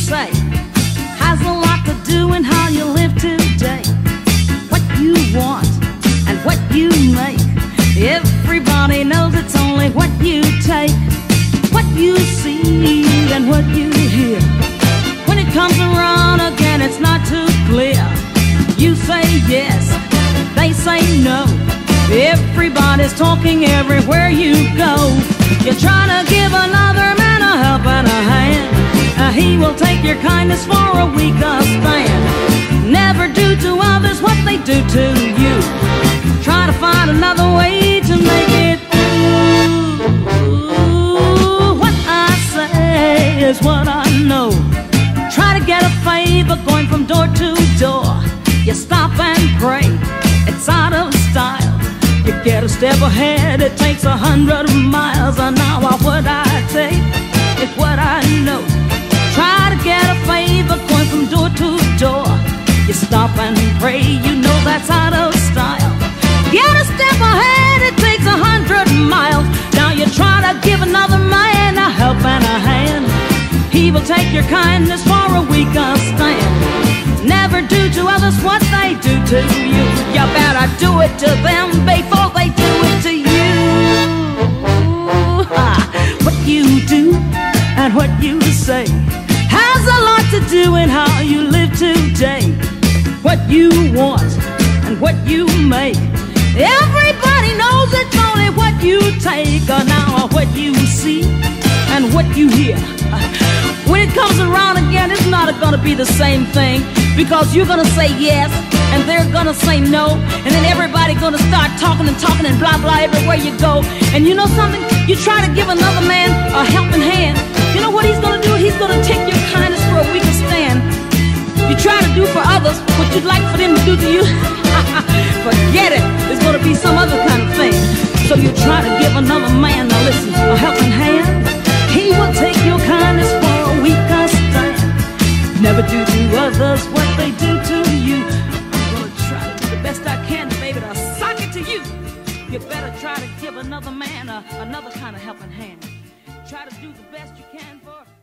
say has a lot to do in how you live today. What you want and what you make, everybody knows it's only what you take. What you see and what you hear, when it comes around again it's not too clear. You say yes, they say no, everybody's talking everywhere you go. You're trying to give another man a help and a hand, he will take your kindness for a weaker stand. Never do to others what they do to you. Try to find another way to make it through. What I say is what I know. Try to get a favor going from door to door. You stop and pray, it's out of style. You get a step ahead, it takes 100 miles an hour. What I take is what I know. Try to get a favor going from door to door. You stop and pray, you know that's out of style. Get a step ahead, it takes 100 miles. Now you try to give another man a help and a hand, he will take your kindness for a weaker stand. Never do to others what they do to you. You better do it to them before they do it to you. What you do and what you say has a lot to do in how you live today. What you want and what you make, everybody knows it's only what you take. Or now what you see and what you hear, when it comes around again it's not gonna be the same thing. Because you're gonna say yes and they're gonna say no, and then everybody gonna start talking and blah blah everywhere you go. And you know something? You try to give another man a helping hand, you know what he's gonna do? He's gonna take your kindness for a weaker stand. You try to do for others what you'd like for them to do to you. Forget it, it's gonna be some other kind of thing. So you try to give another man, now listen, a helping hand, he will take your kindness for a weaker stand. Never do to others what they do to you. I'm gonna try to do the best I can, baby, to sock it to you. You better try to give another man another kind of helping hand. Try to do the best you can for